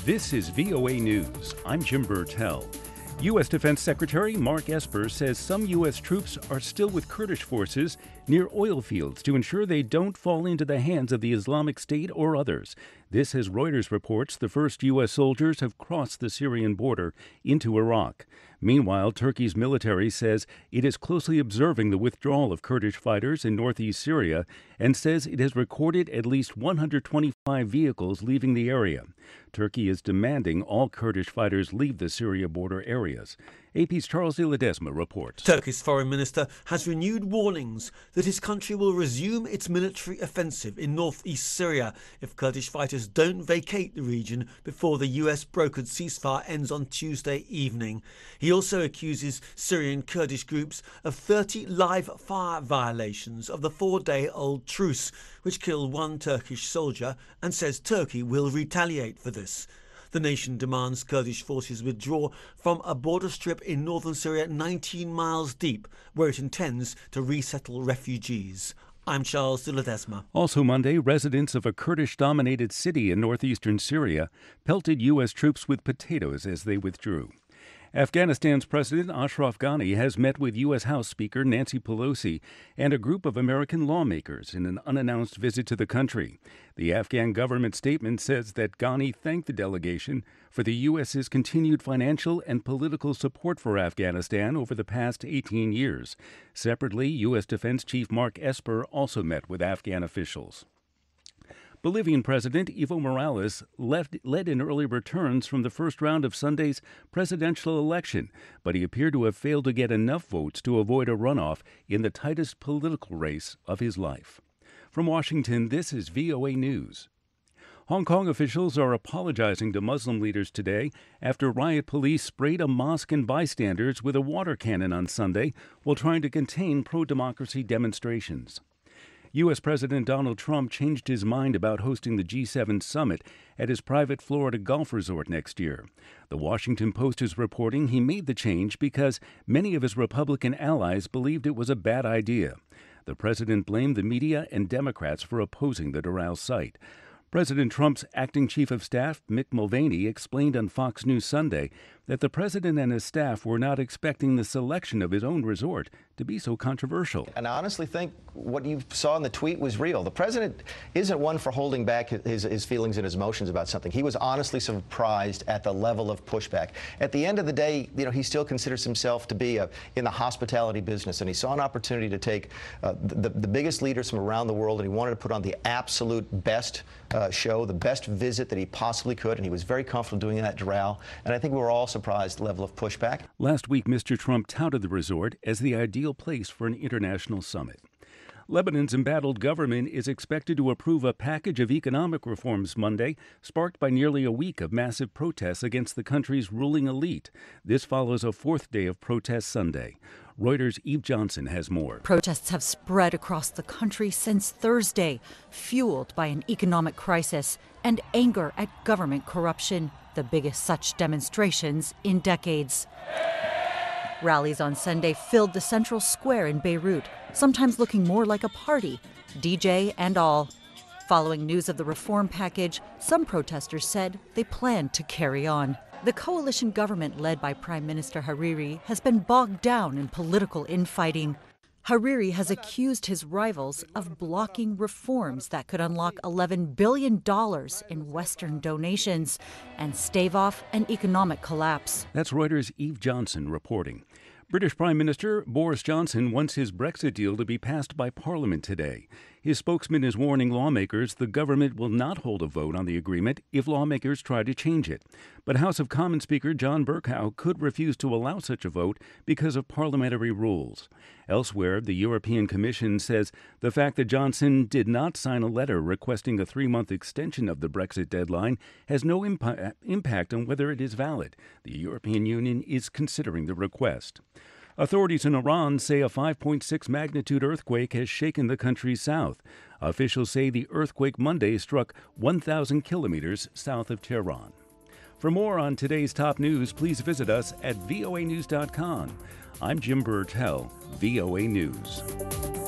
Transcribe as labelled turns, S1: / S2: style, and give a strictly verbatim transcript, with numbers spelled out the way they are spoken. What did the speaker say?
S1: This is V O A News. I'm Jim Burtell. U S. Defense Secretary Mark Esper says some U S troops are still with Kurdish forces near oil fields to ensure they don't fall into the hands of the Islamic State or others. This, as Reuters reports, the first U S soldiers have crossed the Syrian border into Iraq. Meanwhile, Turkey's military says it is closely observing the withdrawal of Kurdish fighters in northeast Syria and says it has recorded at least one hundred twenty-five vehicles leaving the area. Turkey is demanding all Kurdish fighters leave the Syria border areas. A P's Charles de Ledesma reports.
S2: Turkey's foreign minister has renewed warnings that his country will resume its military offensive in northeast Syria if Kurdish fighters don't vacate the region before the U S-brokered ceasefire ends on Tuesday evening. He also accuses Syrian Kurdish groups of thirty live fire violations of the four-day-old truce, which killed one Turkish soldier, and says Turkey will retaliate for this. The nation demands Kurdish forces withdraw from a border strip in northern Syria nineteen miles deep, where it intends to resettle refugees. I'm Charles de Ledesma.
S1: Also Monday, residents of a Kurdish-dominated city in northeastern Syria pelted U S troops with potatoes as they withdrew. Afghanistan's President Ashraf Ghani has met with U S. House Speaker Nancy Pelosi and a group of American lawmakers in an unannounced visit to the country. The Afghan government statement says that Ghani thanked the delegation for the U S.'s continued financial and political support for Afghanistan over the past eighteen years. Separately, U S. Defense Chief Mark Esper also met with Afghan officials. Bolivian President Evo Morales left, led in early returns from the first round of Sunday's presidential election, but he appeared to have failed to get enough votes to avoid a runoff in the tightest political race of his life. From Washington, this is V O A News. Hong Kong officials are apologizing to Muslim leaders today after riot police sprayed a mosque and bystanders with a water cannon on Sunday while trying to contain pro-democracy demonstrations. U S. President Donald Trump changed his mind about hosting the G seven summit at his private Florida golf resort next year. The Washington Post is reporting he made the change because many of his Republican allies believed it was a bad idea. The president blamed the media and Democrats for opposing the Doral site. President Trump's acting chief of staff, Mick Mulvaney, explained on Fox News Sunday that the president and his staff were not expecting the selection of his own resort to be so controversial.
S3: And I honestly think what you saw in the tweet was real. The president isn't one for holding back his, his feelings and his emotions about something. He was honestly surprised at the level of pushback. At the end of the day, you know, he still considers himself to be a, in the hospitality business, and he saw an opportunity to take uh, the, the biggest leaders from around the world, and he wanted to put on the absolute best uh, show, the best visit that he possibly could, and he was very comfortable doing that at Doral. And I think we were all surprised the level of pushback.
S1: Last week, Mister Trump touted the resort as the ideal place for an international summit. Lebanon's embattled government is expected to approve a package of economic reforms Monday, sparked by nearly a week of massive protests against the country's ruling elite. This follows a fourth day of protests Sunday. Reuters' Eve Johnson has more.
S4: Protests have spread across the country since Thursday, fueled by an economic crisis and anger at government corruption, the biggest such demonstrations in decades. Rallies on Sunday filled the central square in Beirut, sometimes looking more like a party, D J and all. Following news of the reform package, some protesters said they planned to carry on. The coalition government led by Prime Minister Hariri has been bogged down in political infighting. Hariri has accused his rivals of blocking reforms that could unlock eleven billion dollars in Western donations and stave off an economic collapse.
S1: That's Reuters' Eve Johnson reporting. British Prime Minister Boris Johnson wants his Brexit deal to be passed by Parliament today. His spokesman is warning lawmakers the government will not hold a vote on the agreement if lawmakers try to change it. But House of Commons Speaker John Bercow could refuse to allow such a vote because of parliamentary rules. Elsewhere, the European Commission says the fact that Johnson did not sign a letter requesting a three-month extension of the Brexit deadline has no impa- impact on whether it is valid. The European Union is considering the request. Authorities in Iran say a five point six magnitude earthquake has shaken the country's south. Officials say the earthquake Monday struck one thousand kilometers south of Tehran. For more on today's top news, please visit us at voa news dot com. I'm Jim Burtell, V O A News.